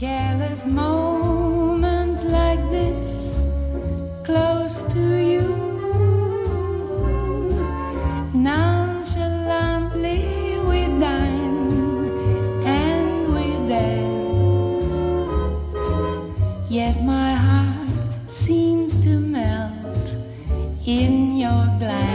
Careless moments like this, close to you, nonchalantly we dine and we dance, yet my heart seems to melt in your glance.